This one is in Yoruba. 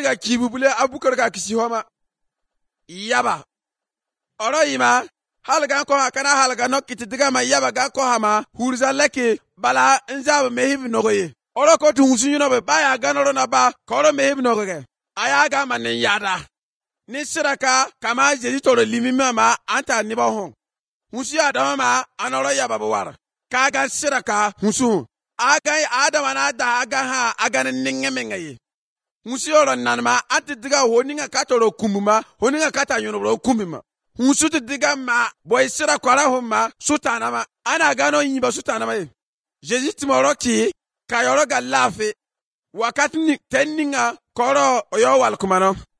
ga kibu bule abukar ga kisi homa yaba oro yima halga ko kana halga no kitidiga ma yaba ga ko hama hurza leke bala nzab mehib nogoye oro ko tunsu yuno be baya ganoro na ba ko mehib nogoge aya ga manin yada ni siraka kama jeji toro limima ma anta ni ba hon husu adama ma anoro yaba bawara kaga siraka husu aga adama na da aga ha aga ninge mengaye husu oro nanma atidiga honinga katoro kumuma honinga kata yuno kumima husu tidiga ma boy sira kwara homa sutana ma ana gano yiba sutana ma jeji timoroki kayoro ga lafe wakati ni teninga koro oyo wal kumano